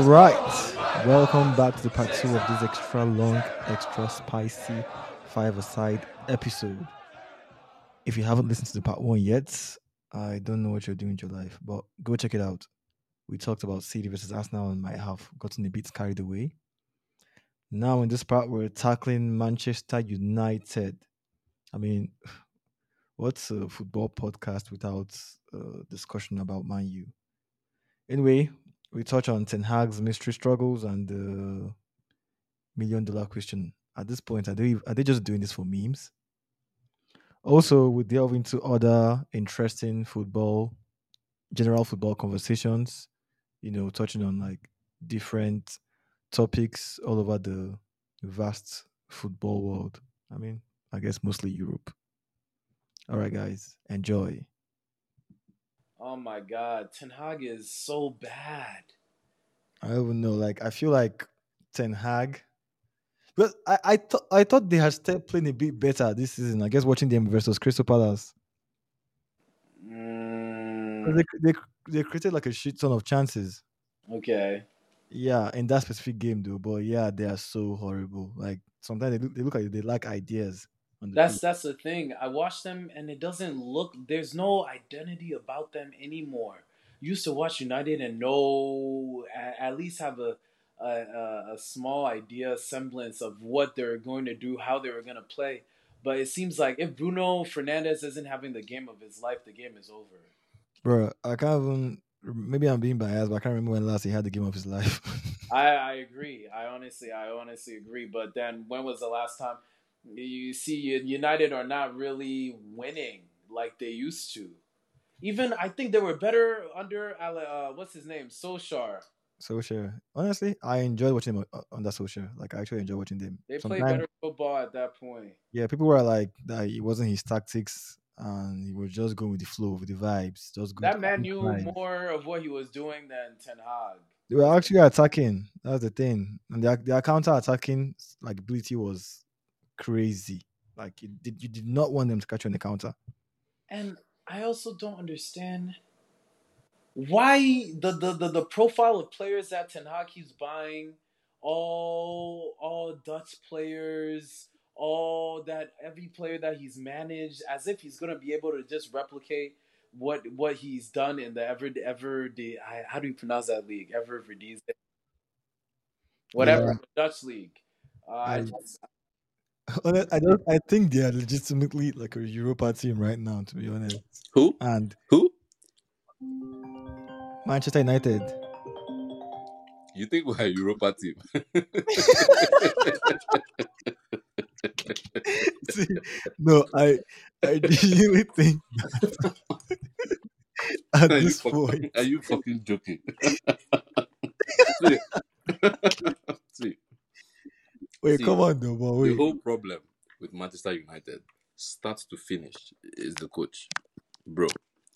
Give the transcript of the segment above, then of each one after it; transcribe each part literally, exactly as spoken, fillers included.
right, welcome back to the part two of this extra long, extra spicy five-a-side episode. If you haven't listened to the part one yet, I don't know what you're doing with your life, but go check it out. We talked about City versus Arsenal and might have gotten a bit carried away. Now, in this part, we're tackling Manchester United. I mean, what's a football podcast without uh, discussion about Man U? Anyway, we touch on Ten Hag's mystery struggles and the million dollar question. At this point, are they are they just doing this for memes? Also, we delve into other interesting football, general football conversations. You know, touching on like different topics all over the vast football world. I mean, I guess mostly Europe. All right, guys, enjoy. Oh my God, Ten Hag is so bad. I don't even know. Like, I feel like Ten Hag. But I I thought I thought they had started playing a bit better this season. I guess watching them versus Crystal Palace. Mm, 'Cause They, they they created like a shit ton of chances. okay, Yeah, in that specific game though. But yeah, they are so horrible. Like sometimes they look they look like they lack ideas on the that's pitch. that's the thing. I watch them and it doesn't look. There's no identity about them anymore. Used to watch United and know at, at least have a, a a a small idea, semblance of what they're going to do, how they were going to play. But it seems like if Bruno Fernandez isn't having the game of his life, the game is over. Bro, I can't even maybe I'm being biased, but I can't remember when last he had the game of his life. I, I agree. I honestly, I honestly agree. But then, when was the last time you see United are not really winning like they used to? Even I think they were better under uh, what's his name, Solskjaer. Social. Honestly, I enjoyed watching them on on that social. Like I actually enjoy watching them. They played Sometimes better football at that point. yeah, people were like that it wasn't his tactics and he was just going with the flow, with the vibes, just good, That man good knew vibes. more of what he was doing than Ten Hag. They were actually attacking. That's the thing. And their, their counter attacking like ability was crazy. Like you did, you did not want them to catch you on the counter. And I also don't understand why the, the, the, the profile of players that Ten Hag keeps buying, all all Dutch players, all that every player that he's managed, as if he's gonna be able to just replicate what what he's done in the ever ever the how do you pronounce that league? Ever Verdies, whatever Yeah, the Dutch league. Uh, I I just honest- I don't I think they are legitimately like a Europa team right now, to be honest. Who? And Who? Manchester United. You think we're a Europa team? See, no, I I really think at are you this fuck- point. are you fucking joking? see, see, Wait, see, come on though, but the wait. whole problem with Manchester United, start to finish, is the coach, bro.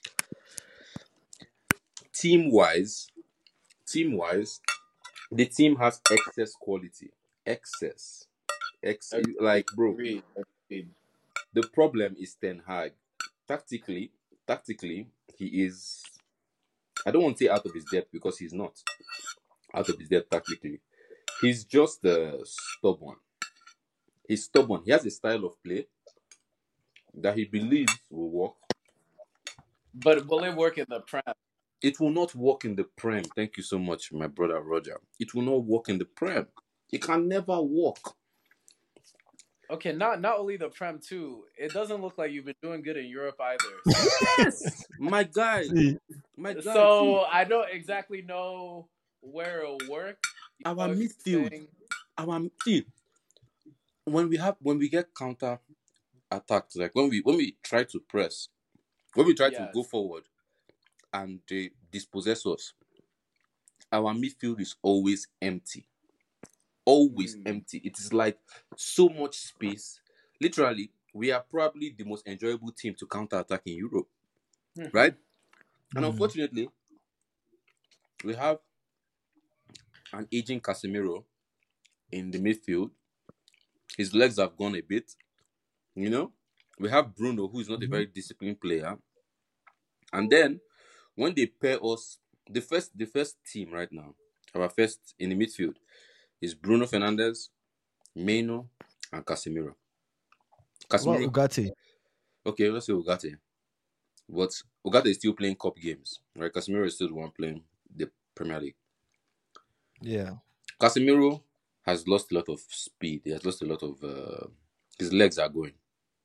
Team wise, team wise, the team has excess quality, excess, ex like bro. agree. Agreed. The problem is Ten Hag. Tactically, tactically, he is. I don't want to say out of his depth because he's not out of his depth tactically. He's just uh, stubborn. He's stubborn. He has a style of play that he believes will work. But will it work in the Prem? It will not work in the Prem. Thank you so much, my brother Roger. It will not work in the Prem. It can never work. Okay, not not only the Prem too. It doesn't look like you've been doing good in Europe either. Yes, my guy, See, my guy. See, So I don't exactly know where it'll work. You our know, if you're midfield, saying our see when we have when we get counter attacked, like when we when we try to press, when we try to go yes, forward and they dispossess us, our midfield is always empty. Always mm, empty. It is like so much space. Literally, we are probably the most enjoyable team to counter attack in Europe, hmm right? And mm, unfortunately, we have an aging Casemiro in the midfield. His legs have gone a bit, you know. We have Bruno, who is not a mhm. very disciplined player. And then when they pair us, the first the first team right now, Our first in the midfield is Bruno Fernandes, Meno, and Casemiro. What about Casemiro. Ugarte? Okay, let's say Ugarte. But Ugarte is still playing cup games, right? Casemiro is still the one playing the Premier League. Yeah. Casemiro has lost a lot of speed. He has lost a lot of... Uh, his legs are going.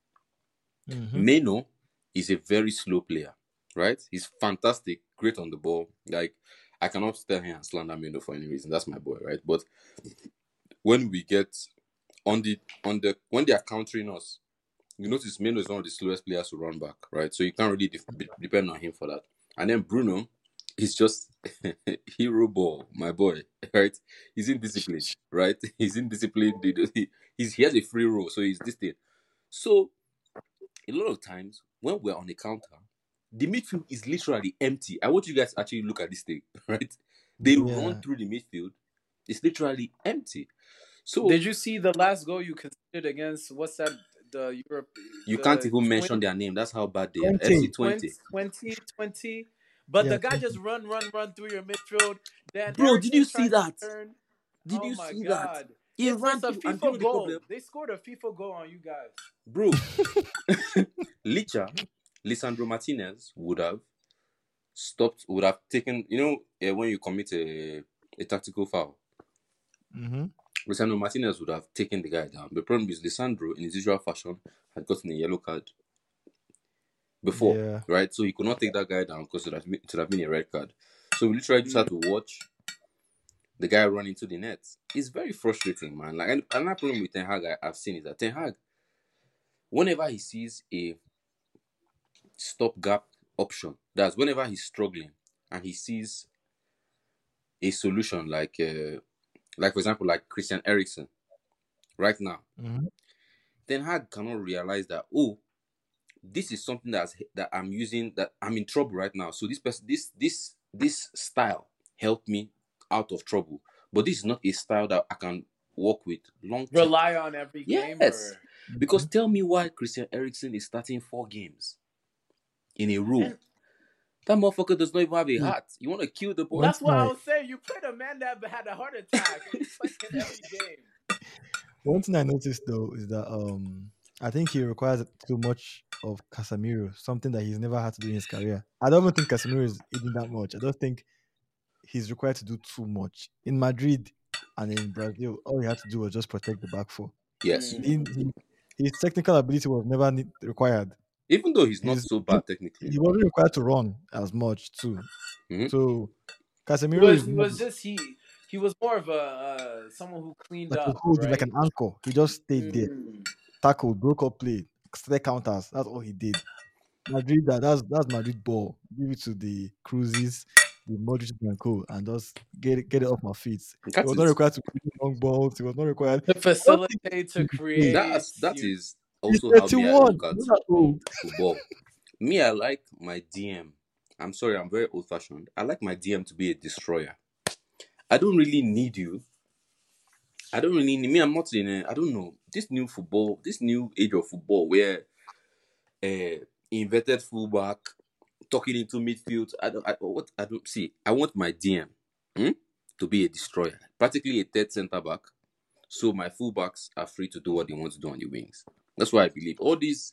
Mhm. Meno is a very slow player, right? He's fantastic, great on the ball. Like, I cannot stand here and slander Meno for any reason. That's my boy, right? But when we get on the on the when they are countering us, you notice Meno is one of the slowest players to run back, right? So you can't really de- de- depend on him for that. And then Bruno is just hero ball, my boy, right? He's indisciplined, right? He's indisciplined. He, he's, he has a free roll, so he's this thing. So a lot of times when we're on a counter, the midfield is literally empty. I want you guys to actually look at this thing, right? They Yeah. run through the midfield. It's literally empty. So Did you see the last goal you conceded against what's that? The Europe. you the can't even twin- mention their name. That's how bad they are. twenty. F C twenty. twenty, twenty. But Yeah, the guy twenty. just run, run, run through your midfield. Then Bro, Eriksen did you see tried to that? turn. Did Oh you my see that? god! He It's, ran it's a through, and you know FIFA the goal. problem? They scored a FIFA goal on you guys. Bro, Licha, Lisandro Martinez would have stopped, would have taken, you know, uh, when you commit a, a tactical foul, Mm-hmm. Lisandro Martinez would have taken the guy down. The problem is Lisandro, in his usual fashion, had gotten a yellow card before, Yeah. right? So he could not take that guy down because it would have been, it would have been a red card. So we literally just had to watch the guy run into the net. It's very frustrating, man. Like, and another problem with Ten Hag I, I've seen is that Ten Hag, whenever he sees a stopgap option, that's whenever he's struggling and he sees a solution, like, uh, like for example, like Christian Eriksen, right now, Mm-hmm. Ten Hag cannot realize that, oh, this is something that's that I'm using, that I'm in trouble right now. So this person, this this this style helped me out of trouble, but this is not a style that I can work with long term. Rely on every game. Yes, Or... because tell me why Christian Eriksen is starting four games in a row. And that motherfucker does not even have a Yeah. heart. You want to kill the boy? that's what I Right. was saying. You played a man that had a heart attack and he's playing every game. One thing I noticed though is that um I think he requires too much of Casemiro, something that he's never had to do in his career. I don't even think Casemiro is eating that much. I don't think he's required to do too much. In Madrid and in Brazil, all he had to do was just protect the back four. Yes. Mm. He, he, his technical ability was never need, required. Even though he's not He's, so bad technically. he wasn't required to run as much too. Mhm. So He Casemiro was, is he more was just he he was more of a uh, someone who cleaned like a up, hold, right? like an anchor. He just stayed there, Mm. tackled, broke up play, straight counters. That's all he did. Madrid, that that's that's Madrid ball. Give it to the Cruises, the Modric and co, and just get it, get it off my feet. He That was not is required to play long balls. He was not required. To I don't think facilitate, to he's create. that's that you- is He's also how me I thirty-one. look at He's not old. football. Me, I like my D M. I'm sorry, I'm very old fashioned. I like my D M to be a destroyer. I don't really need you. I don't really need me. I'm not in a, I don't know, this new football, this new age of football where uh inverted fullback talking into midfield. I don't I what I don't see. I want my D M hmm, to be a destroyer, practically a third centre back. So my fullbacks are free to do what they want to do on the wings. That's why I believe all these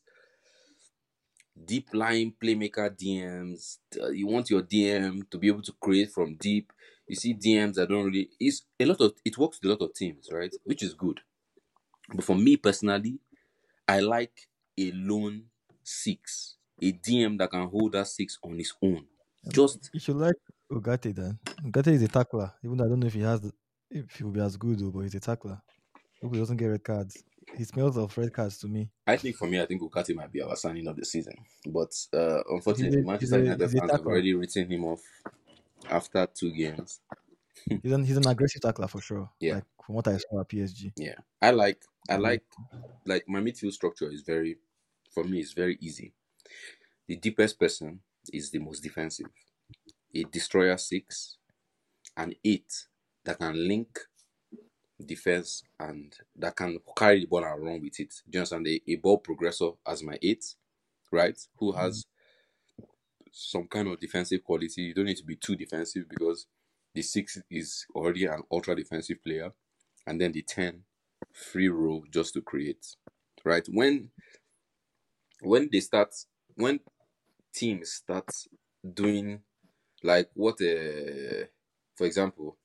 deep line playmaker D Ms. Uh, you want your D M to be able to create from deep. You see D Ms that don't really. It's a lot of it works with a lot of teams, right? Which is good. But for me personally, I like a lone six, a D M that can hold that six on his own. Just You should like Ugarte then. Ugarte is a tackler. Even though I don't know if he has the, if he will be as good though, but he's a tackler. Hope he doesn't get red cards. He smells of red cards to me. I think for me, I think Ukati might be our signing of the season. But uh, unfortunately, He's a- Manchester he's a- United he's a fans have tackler. already written him off after two games. He's an he's an aggressive tackler for sure. Yeah. Like from what I saw at P S G. Yeah, I like I like like my midfield structure is very, for me, it's very easy. The deepest person is the most defensive. A destroyer six, and eight that can link defense and that can carry the ball and run with it. Do you understand? A, a ball progressor as my eight, right? Who has some kind of defensive quality. You don't need to be too defensive because the six is already an ultra defensive player, and then the ten free roll just to create. Right? When when they start when teams start doing like what uh for example,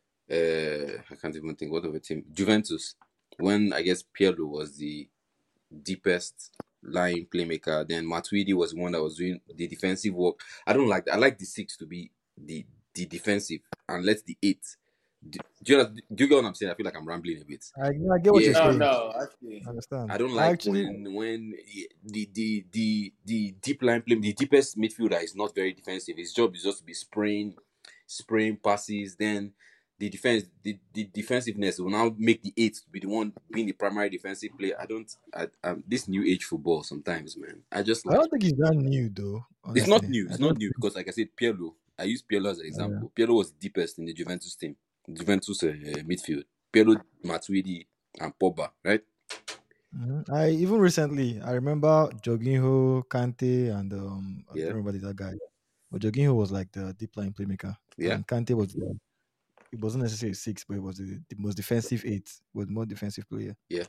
uh I can't even think what of a team. Juventus, when I guess Pirlo was the deepest lying playmaker, then Matuidi was the one that was doing the defensive work. I don't like that. I like the six to be the the defensive and let the eight. Do, do, you, do you get what I'm saying? I feel like I'm rambling a bit. I, I get what Yeah. you're No, saying. no, I see. I understand. I don't I like actually, when when the the the the deep line play, the deepest midfielder is not very defensive. His job is just to be spraying, spraying passes. Then the defense, the, the defensiveness will now make the eight to be the one being the primary defensive player. I don't. I, um, this new age football sometimes, man. I just I like. don't think he's that new though. Honestly, It's not new. I It's don't not new because, like I said, Pirlo. I use Pirlo as an Yeah. example. Pirlo was the deepest in the Juventus team, Juventus uh, midfield. Pirlo, Matuidi, and Pogba, right? Mhm. I even recently I remember Jorginho, Kante, and um I Yeah. don't remember the other guy, but Jorginho was like the deep line playmaker, Yeah. and Kante was the, it wasn't necessarily six, but it was the, the most defensive eight, was more defensive player. Yeah.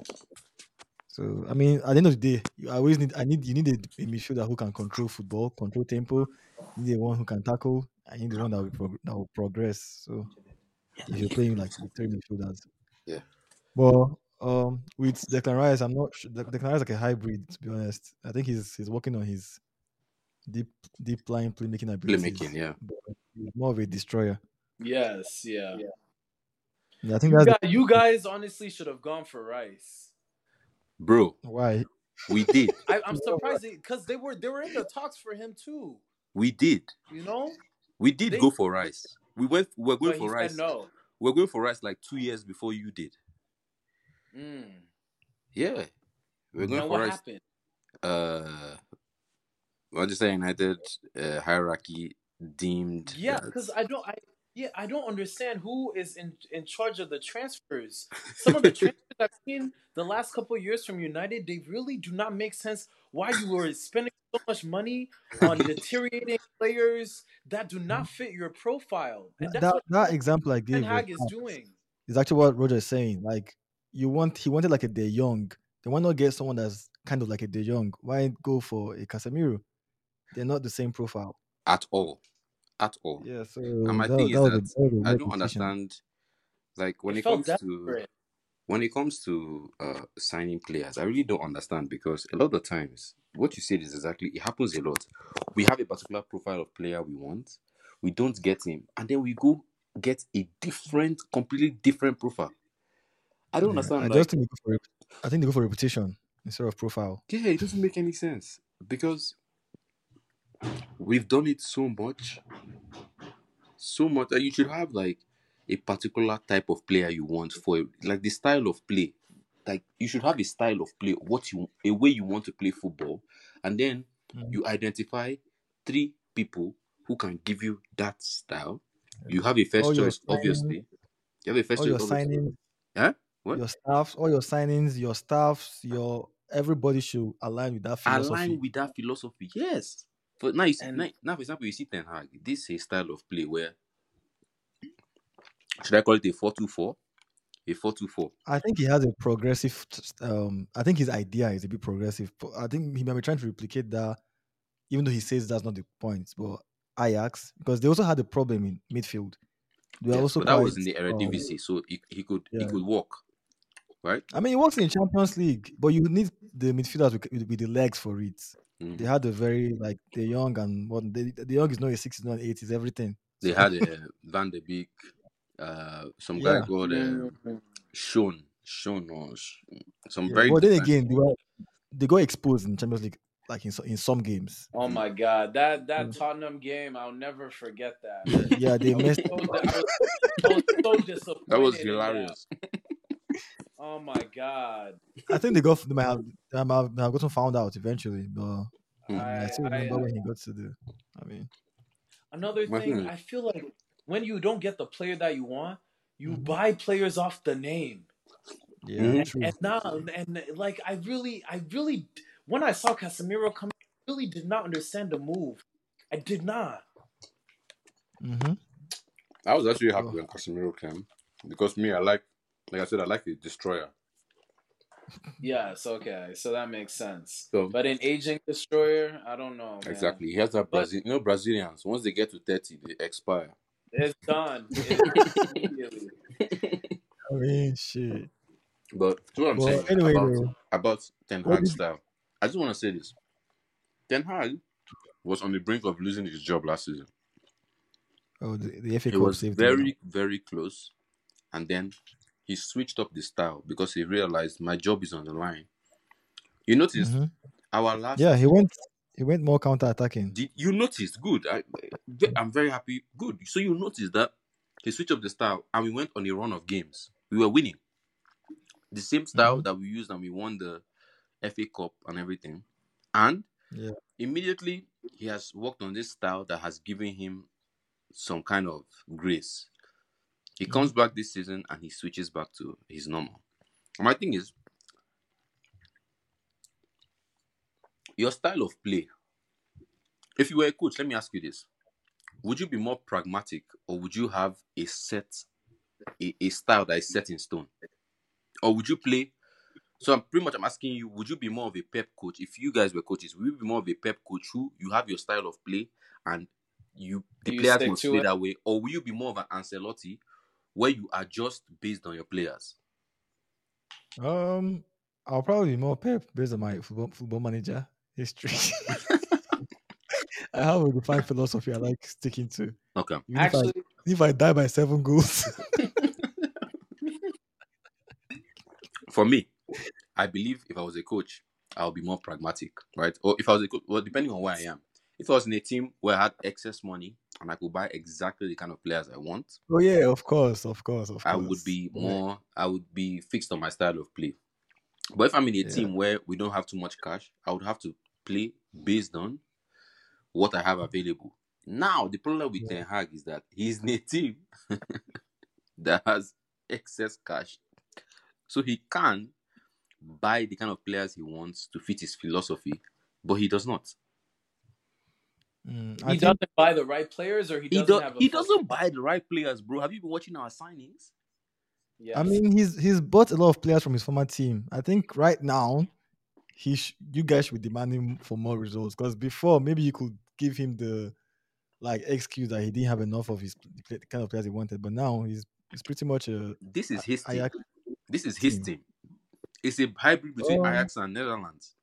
So I mean, at the end of the day, you always need I need you need a, a midfielder who can control football, control tempo. You need a one who can tackle, and you need the one that will prog- that will progress. So if you're playing like with three midfielders, Yeah. but um, with Declan Rice, I'm not sure. De- Declan Rice is like a hybrid, to be honest. I think he's he's working on his deep deep line playmaking abilities. Playmaking, yeah. But he's more of a destroyer. Yes, yeah. Yeah, I think You that's guys, you guys honestly should have gone for Rice. Bro, the, why. we did. I, I'm surprised because they were they were in the talks for him too. We did. You know, We did They- go for Rice. We went. We were going but he for Rice. said no. We were going for Rice like two years before you did. Mm. Yeah, we were going And for what Rice. happened? Uh, Manchester United uh, hierarchy deemed. Yeah, that- because I don't. I yeah, I don't understand who is in in charge of the transfers. Some of the transfers I've seen the last couple of years from United, they really do not make sense. Why you were spending so much money on deteriorating players that do not fit your profile, and that's That what that example I Ten gave was Hag is apt. doing. Is actually what Roger is saying. Like you want he wanted like a De Jong. They want not get someone that's kind of like a De Jong. Why go for a Casemiro? They're not the same profile. at all, at all. Yeah, so And my that, thing that is was that a, that was a I weird don't decision. understand. Like when It it, felt comes to desperate. when it comes to uh, signing players, I really don't understand because a lot of times what you said is exactly it happens a lot. We have a particular profile of player we want, we don't get him, and then we go get a different, completely different profile. I don't Yeah, understand. I Like, just think they go for rep- I think they go for reputation instead of profile. yeah, it doesn't make any sense because we've done it so much, so much that you should have like a particular type of player you want for like the style of play. Like you should have a style of play, what you a way you want to play football, and then Mhm. you identify three people who can give you that style. You have a first All your choice, obviously. You have a first All choice, your obviously. signings, Huh? What? your staffs, all your signings, your staffs, your everybody should align with that philosophy. Align with that philosophy, yes. But now you see, And- now, now, for example, you see Ten Hag. This is a style of play where should I call it a four two four? A four two four. I think he has a progressive. Um, I think his idea is a bit progressive. But I think he might be trying to replicate that, even though he says that's not the point. But Ajax, because they also had a problem in midfield. They were Yes, also but that quite. was in the um, Eredivisie, so he, he could he yeah. could walk, right? I mean, it works in Champions League, but you need the midfielders with, with, with the legs for it. Mhm. They had a very like the young and what the, the young is not a six, is not an eight, is everything. They So, had uh, Van de Beek, uh, some guy Yeah. called uh, Mm. Sean, Sean or Sh- some yeah. very. But then different- again, they were they got exposed in Champions League, like in so- in some games. Oh my God, that that Mm. Tottenham game, I'll never forget that. Yeah, they I was messed. so, I was, I was so disappointed. that was in hilarious. Oh my God. I think they got they might have they might have, they have gotten found out eventually, but I, mean, I I, still I, remember when he got to the. I mean, another My thing, thing- I feel like when you don't get the player that you want, you Mhm. buy players off the name. yeah, Mhm. true. And now, and like, I really, I really, when I saw Casemiro come, I really did not understand the move. I did not. hmm I was actually happy Oh, when Casemiro came because me, I like, like I said, I like a destroyer. Yes, okay, so that makes sense. So But in aging destroyer, I don't know, man. exactly, he has that But Brazil. You know, Brazilians once they get to thirty, they expire. it's done. It is immediately. I mean, shit. But that's what I'm But saying anyway, about though, about Ten what Hag's did style. I just want to say this: Ten Hag was on the brink of losing his job last season. oh the, the F A He Cup was saved him now. very, very close, and then he switched up the style because he realized my job is on the line. You noticed hmm our last. Yeah, he went he went more counter attacking. Did you notice? Good. I, I'm very happy. Good. So you noticed that he switched up the style, and we went on a run of games. We were winning the same style Mhm. that we used, and we won the F A Cup and everything. And Yeah. immediately he has worked on this style that has given him some kind of grace. He comes Mhm. back this season and he switches back to his normal. And my thing is, your style of play. If you were a coach, let me ask you this: would you be more pragmatic, or would you have a set, a, a style that is set in stone, or would you play? So I'm pretty much I'm asking you: would you be more of a Pep coach if you guys were coaches? Would you be more of a Pep coach who you have your style of play and you the You players stick must to play it. that way, or will you be more of an Ancelotti where you adjust based on your players? Um, I'll probably be more Pep based on my football, football manager history. I have a defined philosophy I like sticking to. Okay. Even if I Actually, if I die by seven goals. For me, I believe if I was a coach, I'll be more pragmatic, right? Or if I was a coach, well, depending on where I am. If I was in a team where I had excess money and I could buy exactly the kind of players I want, Oh yeah, of course, of course, of I would course. be But, more, I would be fixed on my style of play. But if I'm in a yeah. team where we don't have too much cash, I would have to play based on what I have available. Now, the problem with Yeah. Ten Hag is that he's in a team that has excess cash. So he can buy the kind of players he wants to fit his philosophy, but he does not. Mm, I he think doesn't buy the right players, or he He doesn't do, have a he full. doesn't buy the right players, bro. Have you been watching our signings? Yes. I mean he's he's bought a lot of players from his former team. I think right now he sh- you guys should be demanding for more results because before maybe you could give him the like excuse that he didn't have enough of his the play- the kind of players he wanted, but now he's it's pretty much a This is his team. Ajax This is his team. team. It's a hybrid between Um, Ajax and Netherlands.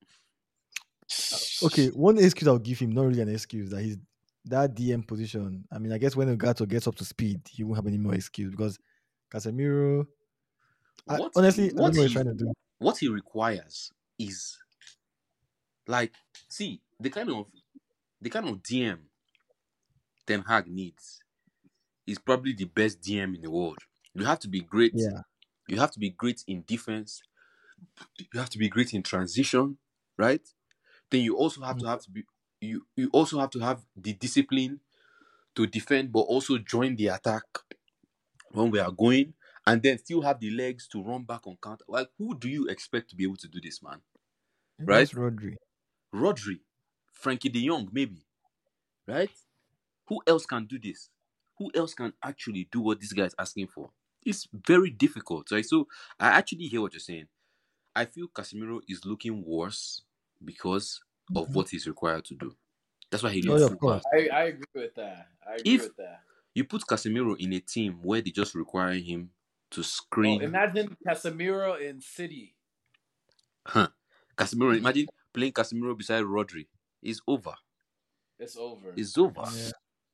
okay, one excuse I'll give him, not really an excuse, that he's that D M position. I mean, I guess when Gato gets up to speed, he won't have any more excuse because Casemiro. I, What honestly, I don't what know what he's he trying to do. what he requires is like see the kind of the kind of D M Ten Hag needs is probably the best D M in the world. You have to be great. Yeah, You have to be great in defense. You have to be great in transition, right? Then you also have to have to be you you also have to have the discipline to defend, but also join the attack when we are going, and then still have the legs to run back on counter. Like, who do you expect to be able to do this, man? Right? just Rodri. Rodri, Frankie De Jong, maybe, right? Who else can do this? Who else can actually do what this guy is asking for? It's very difficult, right? So I actually hear what you're saying. I feel Casemiro is looking worse because of Mhm. what he's required to do. That's why he Oh looks yeah, so of course. bad. I, I agree with that. I agree If with that. you put Casemiro in a team where they just require him to screen, Oh, imagine Casemiro in City. huh? Casemiro, imagine playing Casemiro beside Rodri. It's over. It's over. It's over. Yeah.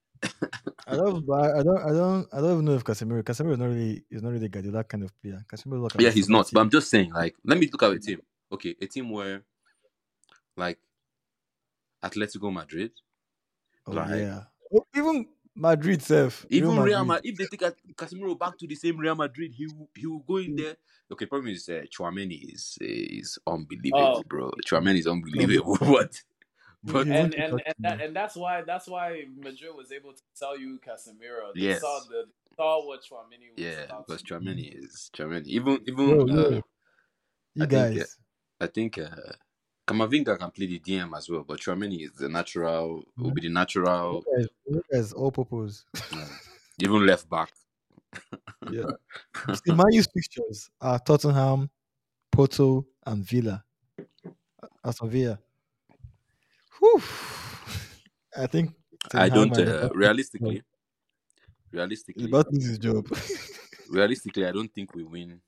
I don't, but I don't, I don't, I don't even know if Casemiro. Casemiro is not really, is not really Guardiola kind of player. Casemiro is like an Yeah, he's not. Ancelotti. But I'm just saying, like, let me look at a team. Okay, a team where, like, Atletico Madrid, Oh like, yeah, oh, even Madrid self, Real even Real Madrid. Madrid, if they take Casemiro back to the same Real Madrid, he will, he will go in there. Okay, problem is uh, Chouameni is is unbelievable, Oh, bro. Chouameni is Um, unbelievable, but he, but he and won't take and back and, to that, you. and that's why that's why Madrid was able to sell you Casemiro. They saw yes, the they saw what Chouameni was yeah, about because to do. Chouameni is Chouameni. Even even Yo, uh, yo, I you think uh, guys. I think uh, Kamavinga can play the D M as well, but Chouameni is the natural. Will Mhm. be the natural. You guys, you guys all purpose. Uh, Even left back. Yeah. See, Man U's fixtures are Tottenham, Porto, and Villa. Aston Villa. Whew. I think Ten I Hag don't. might be Uh, about, realistically, he's realistically, about to lose his job. realistically, I don't think we win.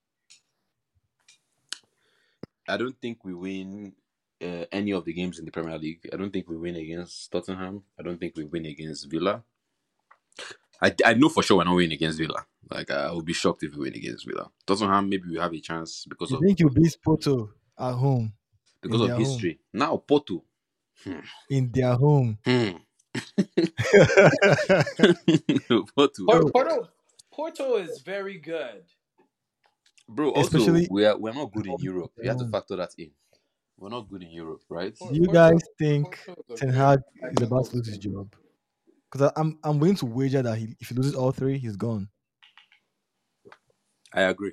I don't think we win uh, any of the games in the Premier League. I don't think we win against Tottenham. I don't think we win against Villa. I, I know for sure we're not winning against Villa. Like I would be shocked if we win against Villa. Tottenham, maybe we have a chance because You of think you beat Porto at home, because in of their home, history. Now Porto. Hmm. in their home? Hmm. Porto. Por- Porto, Porto is very good. Bro, also Especially we are we're not good in home, Europe. their You have to home. factor that in. We're not good in Europe, right? Por- Do you Porto, guys think Porto is a Ten very Hag is technical about to lose his job? Because I'm I'm willing to wager that he, if he loses all three, he's gone. I agree.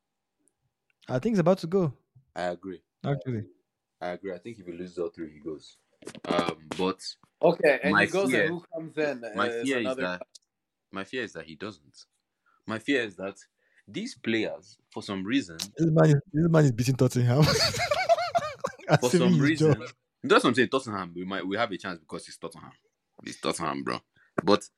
I think he's about to go. I agree. Actually, I agree. I think if he loses all three, he goes. Um, but Okay, and my he goes fear, and who comes in my is fear is another. that my fear is that he doesn't. My fear is that these players, for some reason, this man is, this man is beating Tottenham. and for saving some his job. reason, that's what I'm saying. Tottenham, we might we have a chance because it's Tottenham. It's Tottenham, bro. But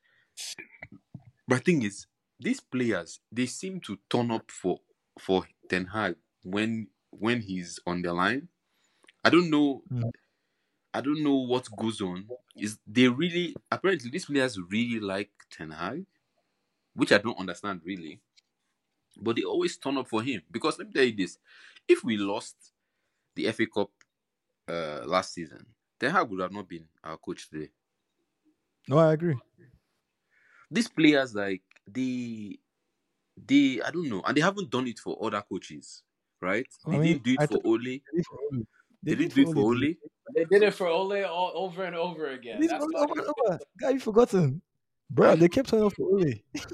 but the thing is, these players they seem to turn up for for Ten Hag when when he's on the line. I don't know. Mm. I don't know what goes on. Is they really apparently these players really like Ten Hag, which I don't understand really. But they always turn up for him because let me tell you this: if we lost the F A Cup uh, last season, Ten Hag would have not been our coach today. No, I agree. These players, like they, they, I don't know, and they haven't done it for other coaches, right? I They mean, didn't do it I for thought Ole. they did it for Ole. They They did didn't do it for Ole. Ole. They did it for Ole all over and over They again. did That's Ole why over and over. Guy, you forgotten, bro. They kept turning up for Ole.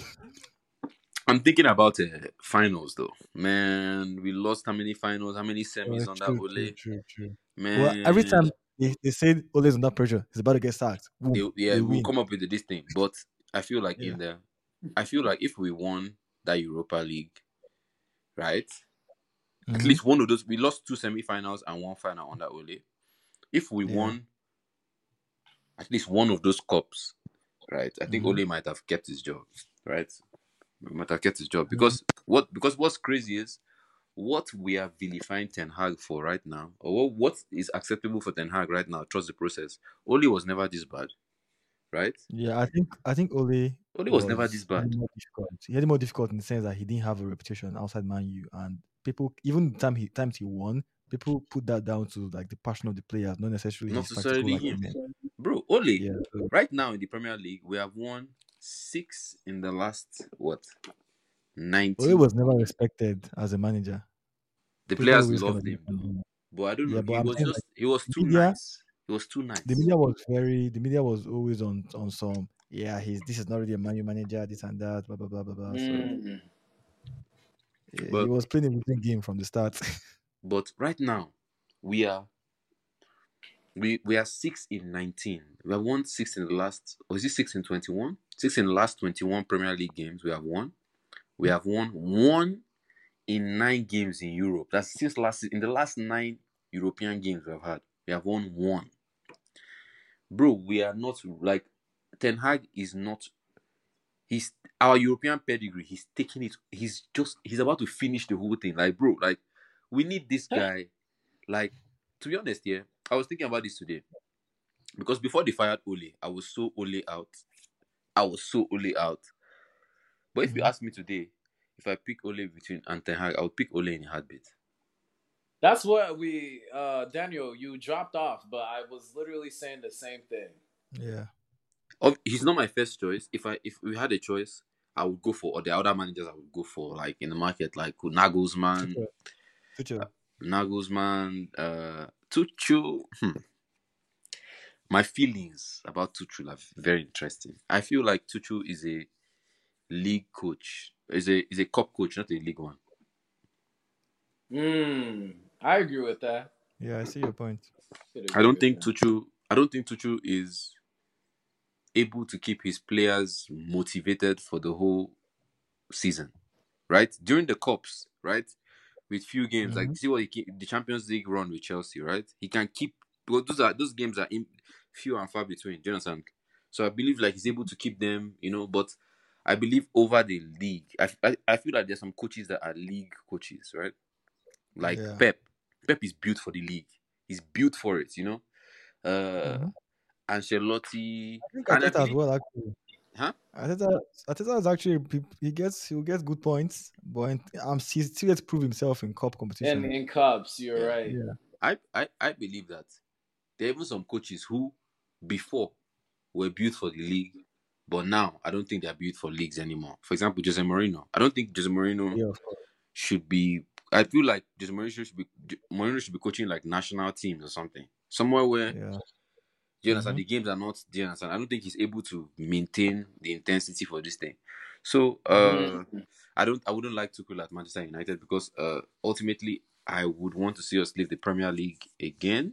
I'm thinking about uh, finals though. Man, we lost how many finals, how many Oh, semis under true, Ole. true, true, true. Man, Well, every time they, they say Ole's under pressure, he's about to get sacked. Boom, they, yeah, they we'll win. come up with this thing. But I feel like Yeah. in the, I feel like if we won that Europa League, right? At Mhm. least one of those, we lost two semi-finals and one final under Ole. If we Yeah. won at least one of those cups, right? I think Mhm. Ole might have kept his job, right? He might have kept his job because what? Because what's crazy is what we are vilifying Ten Hag for right now, or what, what is acceptable for Ten Hag right now. Trust the process. Ole was never this bad, right? Yeah, I think I think Ole Ole was never this was bad. more difficult. He had it more difficult in the sense that he didn't have a reputation outside Man U, and people, even the time he times he won, people put that down to like the passion of the players, not necessarily Not his tactical necessarily him, acumen. bro. Ole, Yeah, so, right now in the Premier League, we have won six in the last what ninety. Ole was never respected as a manager. The People players always kind loved of him look at though, him. but I don't Yeah, know. but He I'm was saying just like he was the too media, nice. He was too nice. the media was very, the media was always on on some. Yeah, he's this is not really a Man U manager, this and that, blah blah blah blah blah. So Mm. yeah, he But was playing a losing game from the start. but right now we are we we are six in nineteen. We have won six in the last. Or is it six in twenty-one? Six in the last twenty-one Premier League games. We have won. We have won one in nine games in Europe. That's since last in the last nine European games we have had. We have won one. Bro, we are not like Ten Hag is not. He's our European pedigree. He's taking it. He's just. He's about to finish the whole thing. Like, bro, like we need this guy. Like, to be honest, yeah, I was thinking about this today because before they fired Ole, I was so Ole out. I was so Ole out. But if you Mhm. ask me today, if I pick Ole between and Ten Hag, I would pick Ole in a heartbeat. That's what we, uh, Daniel, you dropped off, but I was literally saying the same thing. Yeah. Ob- He's not my first choice. If I if we had a choice, I would go for or the other managers I would go for like in the market like Nagelsmann, Tuchel. Tuchel. Nagelsmann, uh, Tuchel. Hmm. My feelings about Tuchel are very interesting. I feel like Tuchel is a league coach, is a is a cup coach, not a league one. Mm. I agree with that. Yeah, I see your point. Could I agree don't with think that. Tuchel. I don't think Tuchel is able to keep his players motivated for the whole season, right? During the cups, right? With few games, like Mhm. see what he keep, the Champions League run with Chelsea, right? He can keep because those are those games are in, few and far between. Do you understand? So I believe like he's able to keep them, you know. But I believe over the league, I, I, I feel like there's some coaches that are league coaches, right? Like Yeah. Pep. Pep is built for the league. He's built for it, you know. Uh, Mhm. Ancelotti, I think and I Arteta as believe, well, actually. huh? Arteta, Arteta is actually he he gets he gets good points, but in, um, he still has to prove himself in cup And competition. in cups, you're Yeah, right. Yeah. I, I, I believe that there are even some coaches who before were built for the league, but now I don't think they're built for leagues anymore. For example, Jose Mourinho. I don't think Jose Mourinho Yeah, of course. should be. I feel like Jose Mourinho should be Mourinho should be coaching like national teams or something, somewhere where Yeah. do you understand Mhm. the games are not. Do you understand? I don't think he's able to maintain the intensity for this thing. So uh, Mm. I don't. I wouldn't like Tuchel at Manchester United because uh, ultimately I would want to see us leave the Premier League again.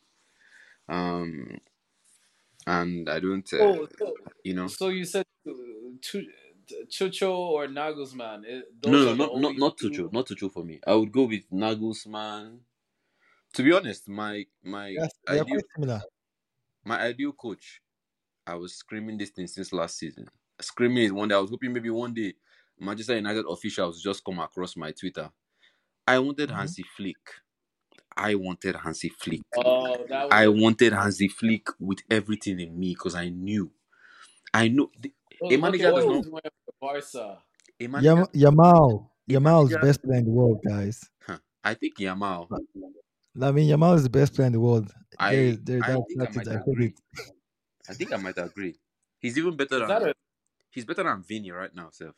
Um, and I don't. Uh, Oh, so, you know. so you said uh, Tu- Chucho or Nagelsmann. It, No, those no, are the not not only not Tuchel, two. not Tuchel for me. I would go with Nagelsmann. To be honest, my my Yes, they are ideal quite similar. my ideal coach. I was screaming this thing since last season. Screaming is one day. I was hoping maybe one day Manchester United officials just come across my Twitter. I wanted Mhm. Hansi Flick. I wanted Hansi Flick. Oh, that would I have been wanted nice. Hansi Flick with everything in me because I knew. I know the- a Look, look at manager does what not. he's doing for Barca. A manager. Yam- Yamal, A Yamal is the manager. best player in the world, guys. Huh, I think Yamal. I mean, Yamal is the best player in the world. There, I is- there, I that, think I that is, might I said it. agree. I think I might agree. He's even better Is that than a he's better than Vinny right now, Seth.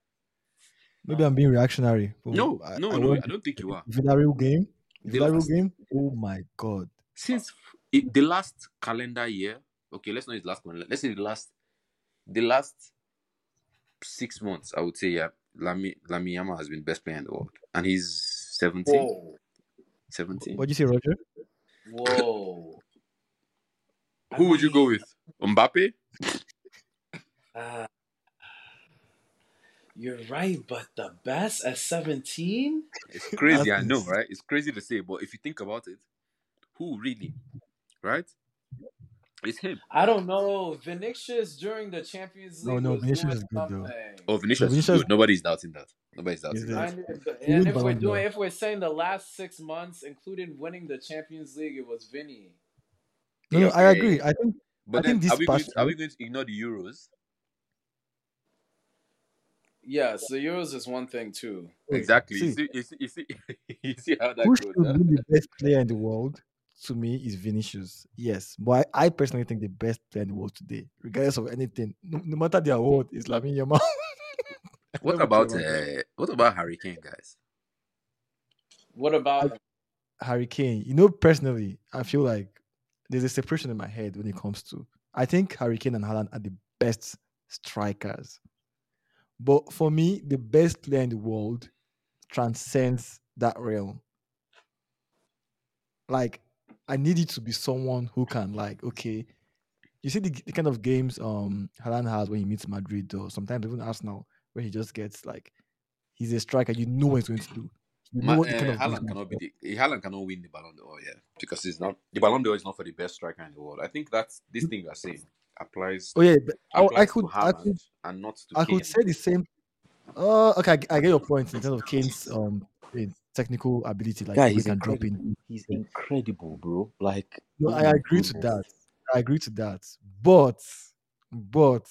Maybe I'm being reactionary. But No, I, no, I no. want I don't think you are. Villarreal game. The Villarreal last game. Oh my god. since it, the last calendar year. Okay, let's not use last calendar. Let's say the last the last six months. I would say yeah, Lami Lami Yama has been best player in the world, and he's seventeen. whoa, seventeen. What do you say, Roger? whoa? I Who would you go mean, with? Mbappe? uh, you're right, but the best at seventeen? It's That crazy, I know, is right? It's crazy to say, but if you think about it, who really, right? It's him. I don't know. Vinicius during the Champions no, League no. was Vinicius doing is good though. something. Oh, No, Vinicius is Vinicius good. Nobody's doubting that. Nobody's is doubting that. it. And, He and wins if we're Ballon doing, d'Or. if we're saying the last six months, including winning the Champions League, it was Vinny. No, Yeah, no. I agree. okay. I think. I But think then, are this we going past to are year. we going to ignore the Euros? Yes, the Euros is one thing too. Wait, Exactly. You see, see, you see, you see, you see how that who goes. should Huh? win the best player in the world? To me, is Vinicius. Yes, but I, I personally think the best player in the world today, regardless of anything, no, no matter the award, is Lamine Yamal. I What don't care about about that. uh, what about Harry Kane, guys? What about him? Harry Kane. You know, personally, I feel like there's a separation in my head when it comes to. I think Harry Kane and Haaland are the best strikers. But for me, the best player in the world transcends that realm. Like, I need it to be someone who can, like, okay, you see the, the kind of games um Haaland has when he meets Madrid, or sometimes even Arsenal, where he just gets like he's a striker. You know what he's going to do. You know Ma, what the kind uh, of goals Haaland he's going to cannot be score. the Haaland cannot win the Ballon d'Or, yeah, because it's not the Ballon d'Or is not for the best striker in the world. I think that's this thing you're saying applies Oh yeah, but I, I applies to could, I Haaland could, and not to I could Kane. say the same. Uh, okay, I, I get your point in terms of Kane's um in technical ability, like Guy, the way he he's can drop incredible. in. He's incredible, bro. Like, No, oh I my agree to that. goodness. I agree to that. But, but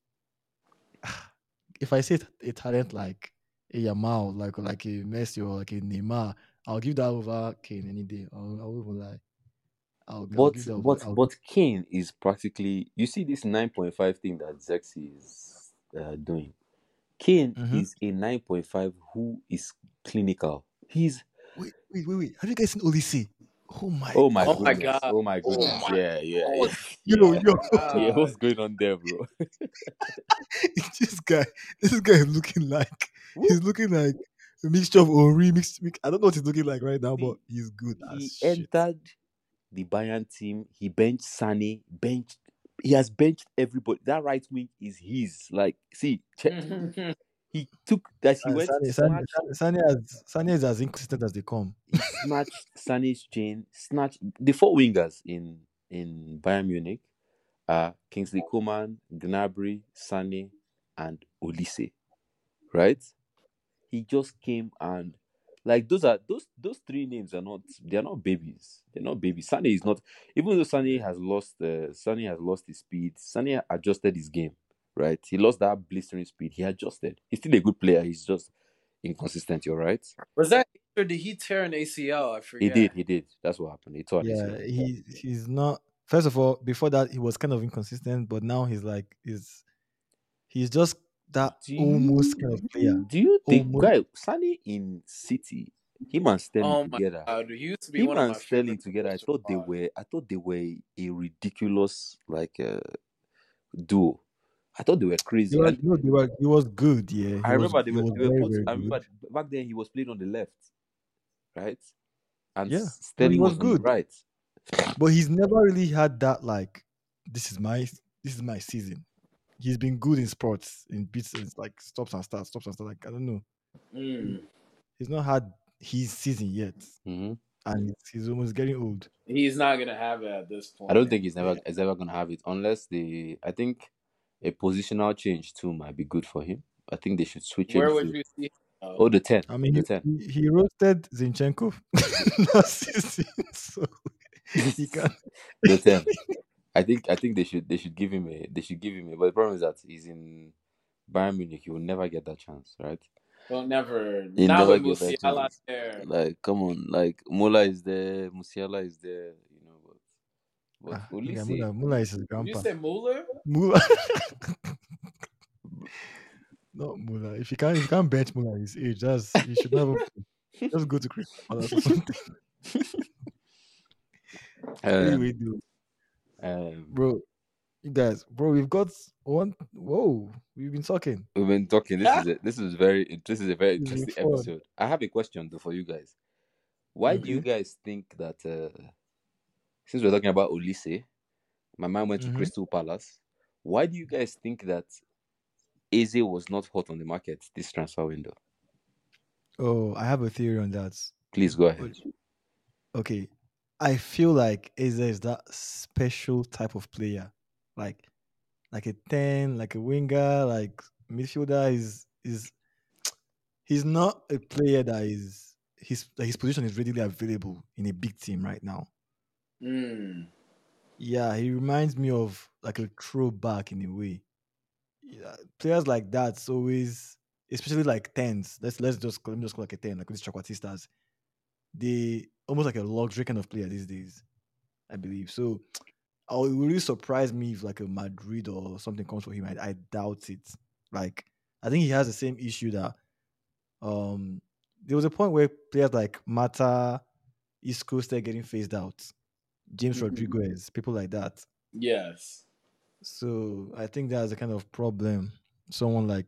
if I say a talent like a Yamal, like like a Messi or like a Neymar, I'll give that over Kane any day. I'll, I won't even lie. I'll I'll But give that over. but I'll, but Kane is practically you see this nine point five thing that Zexi is uh, doing. Kane Mhm. is a nine point five who is clinical. He's Wait, wait, wait, wait. Have you guys seen Olise? Oh my oh my Oh my god! goodness. god! Oh my Oh goodness. my Yeah, yeah, god! yeah. Yo, Oh Yeah. yo, my Yeah, god! what's going on there, bro? this guy, this guy is looking like Woo! he's looking like a mixture of Ori mixed. mix- I don't know what he's looking like right now, but See, he's good as he shit. entered the Bayern team. He benched Sane, benched. he has benched everybody. That right wing is his. Like, see, check. He took that. He And went Sane, Sane, snatched. Sane, Sane, as, Sane is as inconsistent as they come. He snatched Sané's chain. Snatched the four wingers in in Bayern Munich are Kingsley Coman, Gnabry, Sané, and Olise. Right? He just came and like those are those those three names are not they are not babies. They're not babies. Sané is not, even though Sané has lost uh, Sané has lost his speed. Sané adjusted his game, right? He lost that blistering speed. He adjusted. He's still a good player. He's just inconsistent. You're right. Was that or did he tear an A C L? I He forget. did. He did. That's what happened. He tore an Yeah, A C L. he he's not. First of all, before that, he was kind of inconsistent, but now he's like he's he's just that Do almost you kind of player. do you think Almost. guy Sané in City, him and Sterling Oh my together? god, he used to be Him one of and my Sterling favorite together, I players to thought they watch. were I thought they were a ridiculous like uh, duo. I thought they were crazy. They were, And no, they were. He was good. Yeah, he I was. remember they He were was they were very put. very I good. remember back then he was playing on the left, right? And Yeah, no, he Sterling was was on the good. right. But he's never really had that like this is my this is my season. He's been good in sports in bits and like stops and starts, stops and starts. Like I don't know. Mm. He's not had his season yet, Mhm. and he's, he's almost getting old. He's not gonna have it at this point. I don't think he's never Yeah. he's ever gonna have it unless they. I think a positional change too might be good for him. I think they should switch Where him would to you see? him, oh the ten. I mean, The he, ten. he, he roasted Zinchenko last season, so he can. The ten. I think I think they should they should give him a they should give him a but the problem is that he's in Bayern Munich, he will never get that chance, right? He'll never. He'll Not never with get that Musiala chance. there. Like, come on, like Mola is there, Musiala is there, you know, but but Ah, Olise, nigga, Mula, Mula is his Did grandpa. you say Mueller? Mula. Not Mula. If you can't, if you can't bench Mula at his age, that's you should never just go to Crystal Palace or something. um, Anyway, dude, um, bro, you guys, bro, we've got one. Whoa, we've been talking. we've been talking. This is a, this is very this is a very This is interesting fun. episode. I have a question though for you guys. Why do you Okay. guys think that uh, since we're talking about Olise, my mind went to Mhm. Crystal Palace. Why do you guys think that Eze was not hot on the market this transfer window? Oh, I have a theory on that. Please go ahead. Okay, I feel like Eze is that special type of player, like like a ten, like a winger, like midfielder. Is is he's not a player that is his that his position is readily available in a big team right now. Mm. Yeah, he reminds me of like a throwback in a way. Yeah, players like that's always, especially like tens. Let's let's just let me just call like a ten, like these Chaquatistas. They almost like a luxury kind of player these days, I believe. So I would- it would really surprise me if like a Madrid or something comes for him. I, I doubt it. Like I think he has the same issue that um there was a point where players like Mata, Isco started getting phased out. James Mhm. Rodriguez, people like that. Yes. So I think that's the kind of problem someone like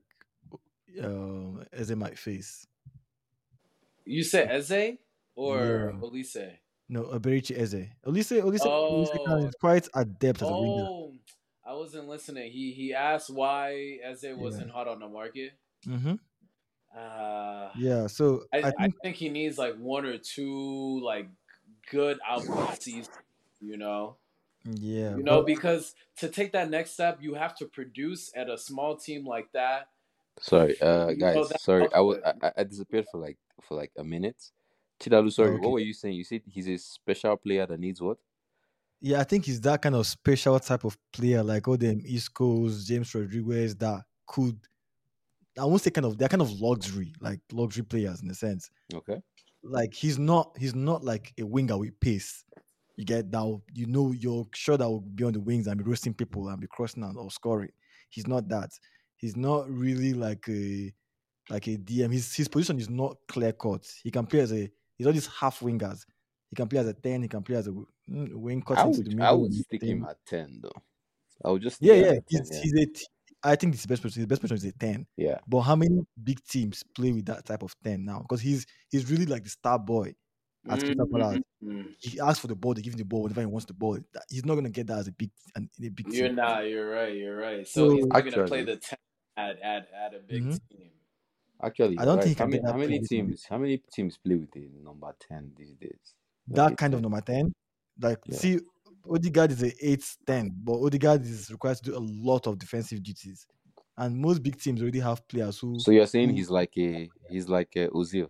uh, Eze might face. You say Eze or Yeah. Olise? No, Aberichi Eze. Olise, Olise, Olise Oh. is quite adept as a winger. Oh, I wasn't listening. He he asked why Eze wasn't hot on the market. Mm-hmm. Uh, Yeah, so I, I I think think he needs like one or two like good output seasons. You know. yeah, You know, but because to take that next step, you have to produce at a small team like that. Sorry, uh, You know, guys. that Sorry, I was output. I, I disappeared for like for like a minute. Chidalu, sorry, okay. what were you saying? You said he's a special player that needs what? Yeah, I think he's that kind of special type of player, like all them East Coast, James Rodriguez, that could I won't say kind of they're kind of luxury, like luxury players in a sense. Okay. Like he's not he's not like a winger with pace. You get that you know you're sure that will be on the wings and be roasting people and be crossing and or scoring. He's not that. He's not really like a like a D M. His his position is not clear cut. He can play as a he's all these half wingers. He can play as a ten. He can play as a mm, wing cut I into the would I middle. would and stick then- him at ten though. I would just stick Yeah, him yeah. at ten. He's, Yeah. he's a. T- I think his best position. His best position is a ten. Yeah. But how many big teams play with that type of ten now? Because he's he's really like the star boy. at Crystal Palace. Mm-hmm. He asks for the ball, they give him the ball whenever he wants the ball. That- He's not gonna get that as a big an, in a big You're team. not. You're right. You're right. So he's So not gonna play Actually, the ten at at at a big mhm, team. actually, I you're don't think right. he How can many get how that many privilege. in teams how many teams play with a number ten these days? Like a That kind of ten. number ten. Like, Yeah. see, Odegaard is a eight ten, but Odegaard is required to do a lot of defensive duties. And most big teams already have players who, So you're saying who he's like a he's like a Ozil.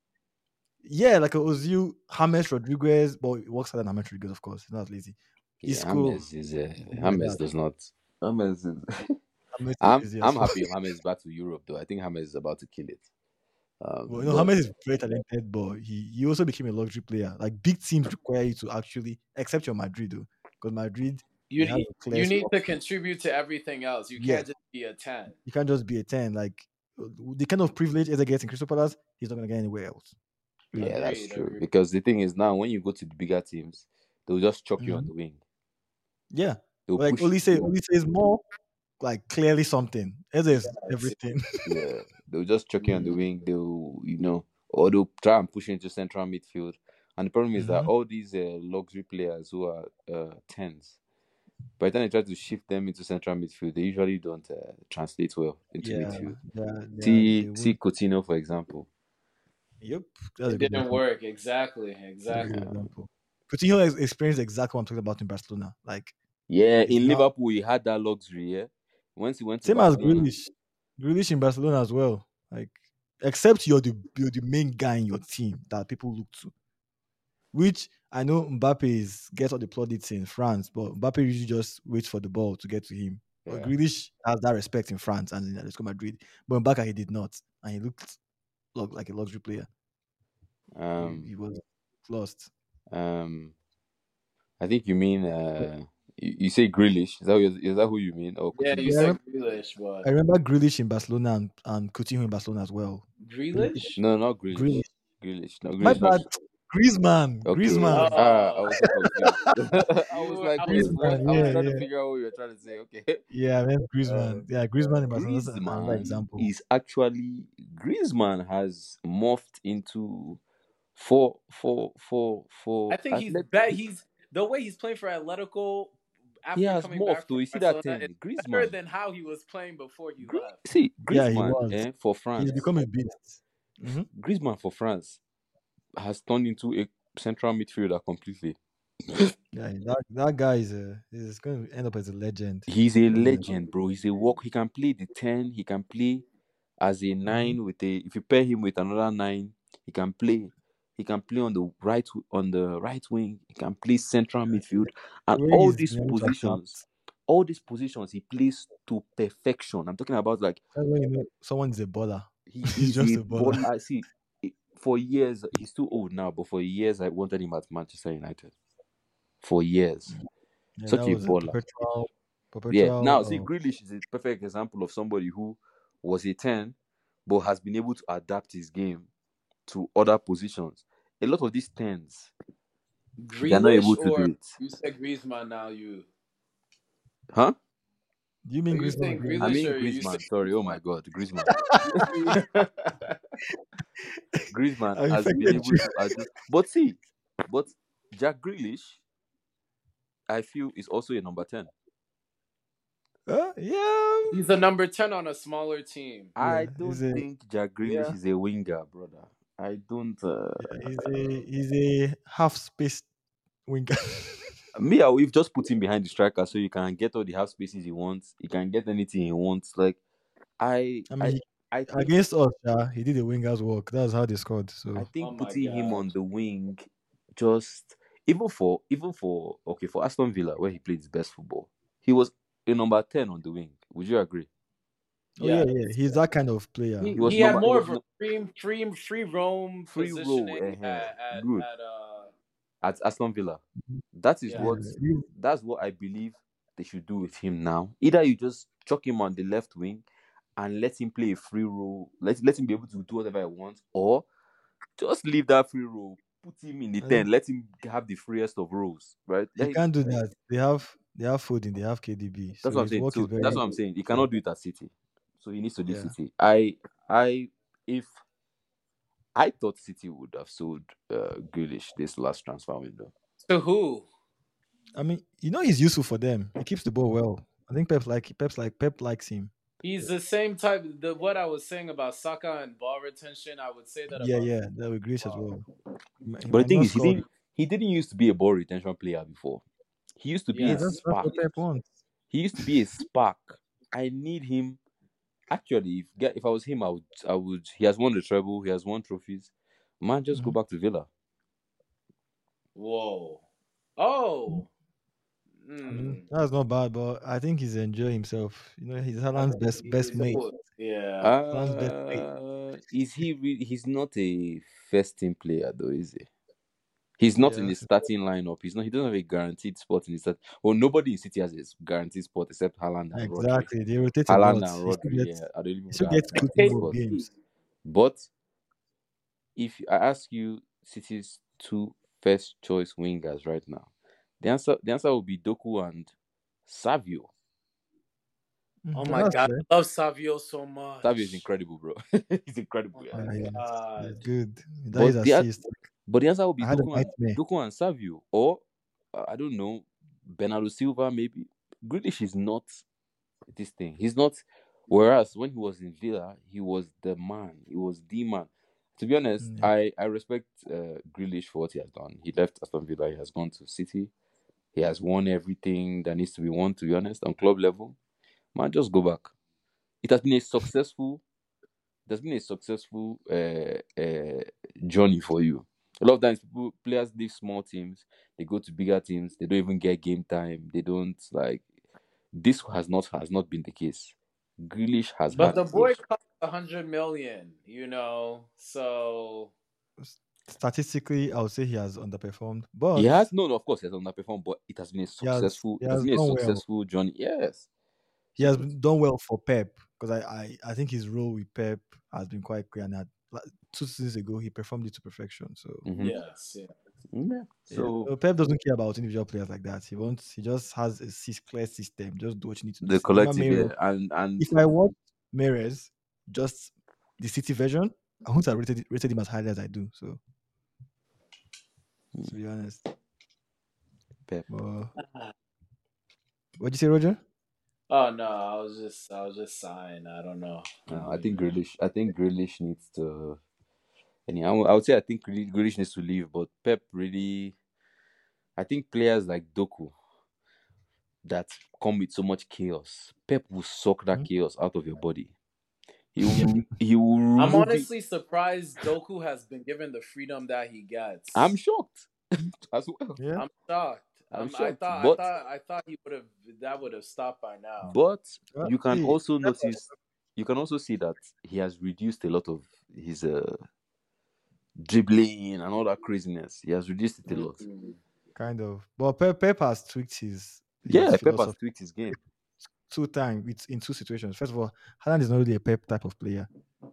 yeah, like a Ozil, James Rodriguez, but he works harder than James Rodriguez, of course. He's not lazy. Yeah, Isco, James is uh, something like James that. does not. James is. James is I'm lazy I'm as fuck. happy James is back to Europe though. I think James is about to kill it. Um, Well, you know, but James is very talented, but he, he also became a luxury player. Like, big teams require you to actually, except your Madrid, though, because Madrid, You they have need a clear you need to structure. contribute to everything else. You Yeah, can't just be a ten. you can't just be a ten. Like, the kind of privilege Eze gets in Crystal Palace, he's not going to get anywhere else. yeah, Really. that's Agreed. true. Agreed. Because the thing is now when you go to the bigger teams, they'll just chuck you on Mhm. the wing. Yeah. They'll Like, push Olise, you. Olise is more like clearly something. Eze is Yes. everything. Yeah, they'll just chuck you on the Mhm. wing. They'll you know, or they'll try and push you into central midfield. And the problem is that Mhm. all these uh, luxury players who are uh, tens, by the time they try to shift them into central midfield, they usually don't uh, translate well into Yeah, midfield. yeah, yeah. See, They see wouldn't. Coutinho for example. Yep, that's a It good didn't example. work. Exactly. That's a Exactly. good Yeah. example. Coutinho has experienced exactly what I'm talking about in Barcelona. Like, Yeah, it's in now Liverpool he had that luxury. Yeah, once he went to same as Barcelona, Grealish. Grealish in Barcelona as well. Like, except you're the you're the main guy in your team that people look to. Which I know Mbappe is gets all the plaudits in France, but Mbappe usually just waits for the ball to get to him. But yeah. Grealish has that respect in France and in Atletico Madrid. But in Barca he did not, and he looked lo- like a luxury player. He, Um, he was lost. um, I think you mean uh, you, you say Grealish. Is that who- is that who you mean or Yeah, Coutinho? you Yeah, I said remember, Grealish, but I remember Grealish in Barcelona and, and Coutinho in Barcelona as well. Grealish? No, not Grealish. Grealish. Grealish. No, My Grealish. Not. bad. Griezmann. Okay. Griezmann. Ah, I Oh, was so confused. I you was were. like, I wait, was what? Griezmann. I was Yeah, trying fortunate. to yeah. figure out what you were trying to say. Okay. Yeah, I meant Griezmann. Um, Yeah, Griezmann in Barcelona is another Griezmann example. is actually Griezmann has morphed into for for for for I think he's athlete. bet. He's the way he's playing for Atletico He after has coming morphed back though. from You see that Barcelona is ten, better Griezmann. than how he was playing before he Gri- left. see Yeah, he Griezmann was. eh, for He's France. become a beast. Mhm. Griezmann for France has turned into a central midfielder completely. Yeah, that, that guy is a is going to end up as a legend. He's a He's gonna be a- legend, bro. He's a walk. He can play the ten. He can play as a nine with a. If you pair him with another nine, he can play. He can play on the right on the right wing. He can play central midfield, and the way all he's these been able to positions, adapt. all these positions, he plays to perfection. I'm talking about like That's when you know someone is a baller. he He's is just a a ball. baller. I see. i- For years, he's too old now, but for years, I wanted him at Manchester United. For years, Yeah, such that a was a baller. perpetual, Yeah. Now, see, perpetual. Uh, Grealish is a perfect example of somebody who was a ten, but has been able to adapt his game to other positions. A lot of these tens, they're not able Grealish to do or it. you said Griezmann now you Huh? do you are mean you Griezmann or saying Grealish? I Grealish mean or you saying Griezmann. Sorry. Oh my Griezmann? God, Griezmann. Griezmann I has been infected able you. to adjust. But see, but Jack Grealish, I feel, is also a number ten. Uh, yeah, He's a number ten on a smaller team. I yeah. don't He's a think Jack Grealish Yeah. is a winger, brother. I don't. Uh... yeah, he's a he's a half space winger. Me, I will just put him behind the striker so you can get all the half spaces he wants. He can get anything he wants. Like I, I I, mean, he, I think, against us, yeah, he did the wingers work. That's how they scored. I So think Oh my putting him god. on the wing, just even for, even for, okay, for Aston Villa where he played his best football, he was a number ten on the wing. Would you agree? oh yeah, Yeah. yeah, he's that kind of player. He, He was he had number. He more was of a no, free free free roam free roll. positioning Uh, at at, good at uh at Aston Villa. That is yeah. Yeah, what. he- That's what I believe they should do with him now. Either you just chuck him on the left wing and let him play a free role, let, let him be able to do whatever he wants, or just leave that free role, put him in the I ten, think let him have the freest of roles, right? he Let him, can't do that. They have they have Foden, they have K D B, that's so what I'm his saying. work is So that's very what I'm saying. He cannot do it at City, so he needs to leave yeah. City. I, I, if I thought City would have sold uh, Grealish this last transfer window. To who? I mean, you know, he's useful for them. He keeps the ball well. I think Pep like Pep's like Pep likes him. He's the same type. The what I was saying about Saka and ball retention, I would say that Yeah, about. yeah, that would Grealish as well. He might, he But the might thing not is, he score. didn't he didn't used to be a ball retention player before. He used to be Yeah, a Yes. that's, that's spark. what Pep wants. He used to be a spark. I need him. Actually, if get if I was him, I would I would. He has won the treble. He has won trophies. Man, just go Mhm. back to Villa. Whoa. Oh. I mean, Mm. that's not bad, but I think he's enjoying himself. You know, he's Haaland's best best mate. Yeah. Haaland's best mate. Uh, is he? Really, he's not a first team player, though, is he? He's not Yeah, in the that's- starting lineup. He's not. He doesn't have a guaranteed spot in the start. Well, nobody in City has a guaranteed spot except Haaland and Rodri. exactly. They rotate a Haaland lot. and He still Rodri, gets, yeah, are the only he people still that have gets good guaranteed number of spots. games. But if I ask you City's two first choice wingers right now, the answer the answer will be Doku and Savio. Oh Mhm, my that's god, fair. I love Savio so much. Savio is incredible, bro. He's incredible. Oh Yeah. my Yeah, he's, god. he's good. That But is the an- assist. but the answer will be I had a Doku and nightmare. Doku and Savio, or uh, I don't know, Bernardo Silva maybe. Grealish is not this thing. He's not. Whereas when he was in Villa, he was the man. He was the man. To be honest, Yeah. I I respect uh, Grealish for what he has done. He left Aston Villa. He has gone to City. He has won everything that needs to be won. To be honest, on club level, man, just go back. It has been a successful. It has been a successful uh, uh, journey for you. A lot of times, people players leave small teams. They go to bigger teams. They don't even get game time. They don't like. This has not has not been the case. Grealish has But had the boy a cost a hundred million, you know. So Statistically, I would say he has underperformed, but he has no, no, of course he has underperformed, but it has been a he has successful. he It has has been a done well. successful journey. Yes. He has done well for Pep because I, I I think his role with Pep has been quite clear. And had, like, two seasons ago, he performed it to perfection. So Mhm. yes, yeah. Yeah. yeah, So so Pep doesn't care about individual players like that. He wants he just has a sys- clear system. Just do what you need to do. the See, remember collective, Mahrez? yeah, and and If I watched Mahrez, just the City version, I wouldn't have rated, rated him as highly as I do. So to be honest, Pep. but what'd you say, Roger? Oh no, I was just I was just sighing. I don't know. No, I think Grealish. I think Grealish needs to. And I would I would say I think Grealish Grealish needs to leave, but Pep really. I think players like Doku that come with so much chaos. Pep will suck that Hmm? chaos out of your body. He will. He will remove I'm it. honestly surprised Doku has been given the freedom that he gets. I'm shocked as well. Yeah, I'm shocked. I'm Um, I shocked, thought but- I thought I thought he would have that would have stopped by now. But Uh, you can see, also Pep has- notice. You can also see that he has reduced a lot of his uh, dribbling and all that craziness. He has reduced it a lot. Mm. kind of. But Pep, Pep has tweaked his, his Yeah, Pep has philosophy tweaked his game. two times with in two situations. First of all, Haaland is not really a Pep type of player.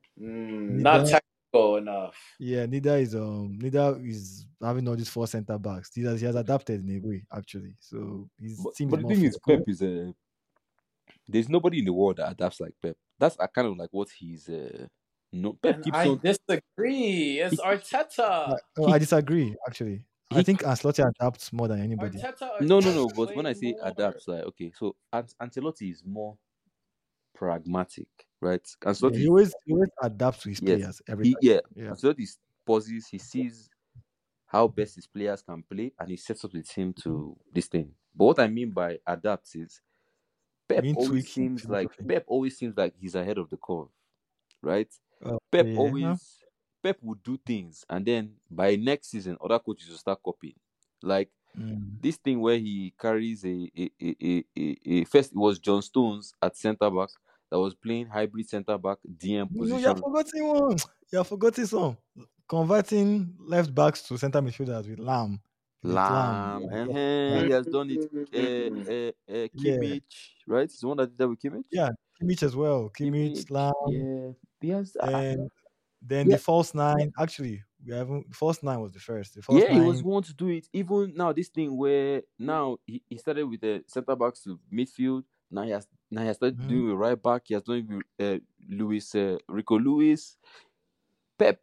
Mm, not Neither- technical enough. Yeah, neither is um neither is having all these four centre backs. He has, he has adapted in a way actually. So his But, team but is the more thing is, physical. Pep is a. There's nobody in the world that adapts like Pep. That's uh, kind of like what he's. Uh, no, Pep And keeps I on. disagree. It's He- Arteta. I, oh, I disagree actually. I He- think Ancelotti adapts more than anybody. Arteta No, no, adapts no. But way when I say more. adapts, like okay, so An- Ancelotti is more pragmatic, right? Yeah, Ancelotti, he always he always adapts to his yes, players every he time. yeah. Yeah. Ancelotti pauses. He sees how best his players can play, and he sets up the team to this thing. But what I mean by adapts is Pep Mean always tweak seems like philosophy. Pep always seems like he's ahead of the curve, right? Oh, Pep yeah, always huh? Pep would do things, and then by next season, other coaches will start copying. Like Mm. this thing where he carries a a, a, a, a, a first it was John Stones at centre back that was playing hybrid centre back D M You know, position. you're forgetting one. You're forgetting some. Converting left backs to centre midfielders with Lamb. With Lam, Lamb. eh, he has done it. Uh, uh, uh, Yeah. Kimmich, right? He's the one that did that with Kimmich. Yeah, Kimmich as well. Kimmich, Kimmich, Lamb, yeah. He has, uh, and then yeah. the false nine. Actually, we haven't. The false nine was the first. The false yeah, he was nine. one to do it. Even now, this thing where now he, he started with the centre backs to midfield. Now he has now he has started Mhm. doing it right back. He has done it with uh, Luis uh, Rico Lewis. Pep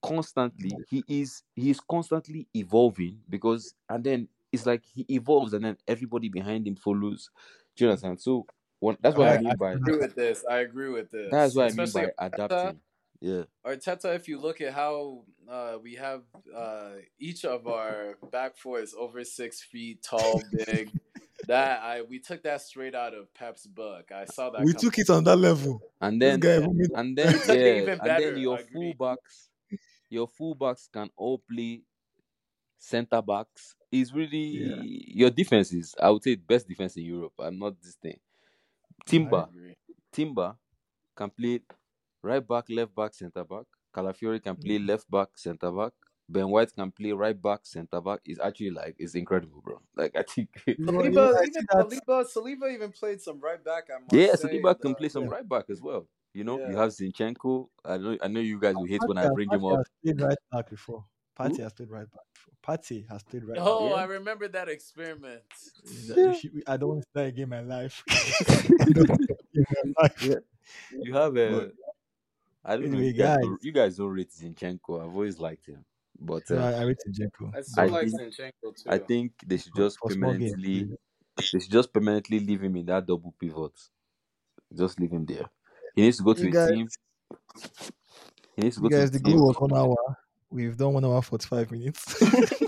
constantly he is he is constantly evolving because and then it's like he evolves and then everybody behind him follows. Do you understand? So what that's what I I, Alright, I mean by agree with this. I agree with that's this. what I mean Especially by Arteta. adapting. Yeah. Arteta, if you look at how uh, we have uh, each of our back four is over six feet tall, big. That I we took that straight out of Pep's book. I saw that we coming. took it on that level. And This then guy Yeah. even made and We then took it yeah, even and then better. your Agree. fullbacks your fullbacks can all play centre backs. Is really Yeah. your defense is I would say best defense in Europe. I'm not this thing. I Timber agree. Timber can play right back, left back, centre back. Calafiori can play left back, centre back. Ben White can play right back, centre back. It's actually like it's incredible, bro. Like I think You know, you know, Saliba, I even see that. Saliba, Saliba even played some right back at yeah, Marseille. Saliba in can the- play some Yeah. right back as well. You know, you Yeah. have Zinchenko. I know I know you guys will hate when I Partey has- bring him Partey up. has played right back before. Partey Who? has played right back before. Partey has played right Oh, Yeah. I remember that experiment. back. Yeah. I don't want to play again in my life. I don't want to play in my life. Yeah. You have a But I don't know. anyway, You guys, guys, don't, you guys don't rate Zinchenko. I've always liked him, but no, uh, I, I rate Zinchenko. I still I like think Zinchenko too. I think they should For, just for small games, permanently please. they should just permanently leave him in that double pivot. Just leave him there. He needs to go to You a guys, team. He needs to you go to a guys, the team. goal was one hour. We've done one hour forty-five minutes.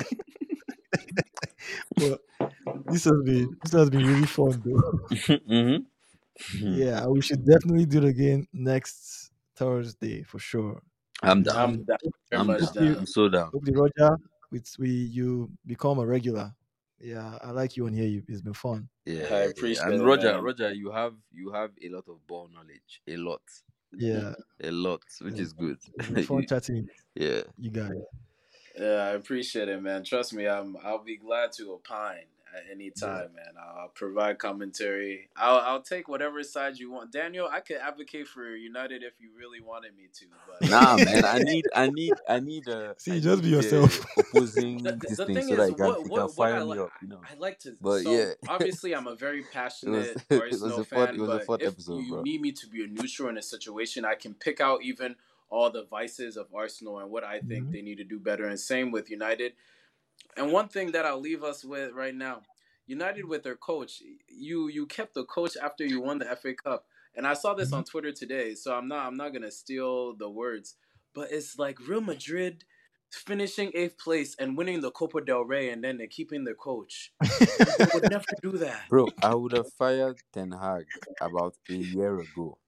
But this has been this has been really fun, though. mm-hmm. Yeah, we should definitely do it again next Thursday for sure. I'm And down. I'm down. Very I'm much down. down. I'm so down. hopefully, Roger, it's we you become a regular. Yeah, I like you on here. You- It's been fun. Yeah, I appreciate and it, Roger, man. Roger, you have you have a lot of ball knowledge, a lot, Yeah, a lot, which Yeah. is good. it's been fun chatting with yeah, you guys. Yeah, I appreciate it, man. Trust me, I'm. I'll be glad to opine at any time, man. I'll provide commentary. I'll. I'll take whatever side you want, Daniel. I could advocate for United if you really wanted me to, but nah, man, I need, I need, I need a. See, I just be need the yourself. opposing the, this the thing thing so that is, you can, what you can what what fire I me like, up, you know. I like to. But so yeah, obviously, I'm a very it was passionate it was Arsenal a fun, fan. it was a But fun if episode, you bro. need me to be a neutral in a situation, I can pick out even all the vices of Arsenal and what I think Mhm. they need to do better. And same with United. And one thing that I'll leave us with right now, United with their coach, you you kept the coach after you won the F A Cup. And I saw this on Twitter today, so I'm not I'm not gonna steal the words. But it's like Real Madrid finishing eighth place and winning the Copa del Rey and then they're keeping their coach. They would never do that. Bro, I would have fired Ten Hag about a year ago.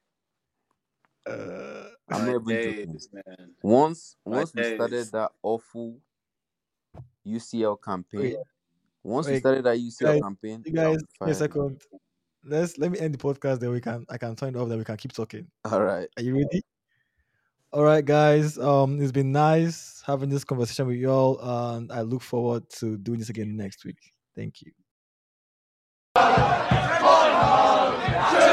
Uh, I'm My not even days, joking. man. Once, My once we started days. that awful U C L campaign, Wait, once we wait, started that U C L guys, campaign, you I guys, would give me a fire him. second. Let's let me end the podcast. Then we can I can turn it off. Then we can keep talking. All right. Are you ready? All right, guys. Um, it's been nice having this conversation with y'all, and I look forward to doing this again next week. Thank you.